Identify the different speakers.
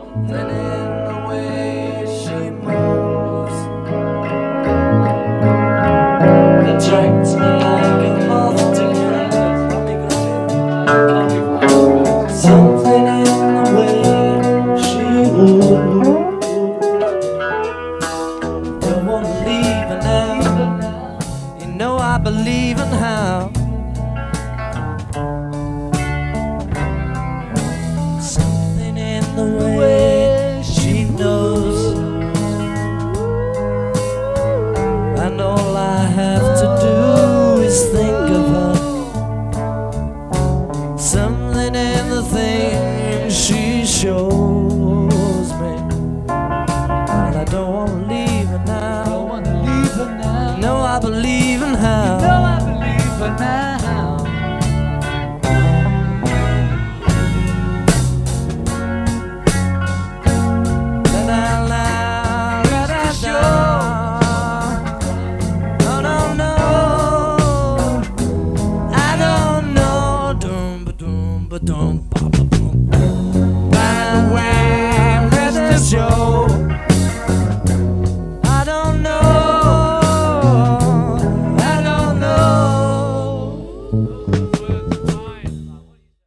Speaker 1: and in the way she moves, attracts me like a moth to candle. Something in the way she moves. Don't wanna leave her now. You know I believe in how. Something in the way she knows, and all I have to do is think of her. Something in the things she shows me, and I don't wanna leave her now. No, I believe in how.
Speaker 2: I believe her now.
Speaker 1: By the way, Mr. Joe,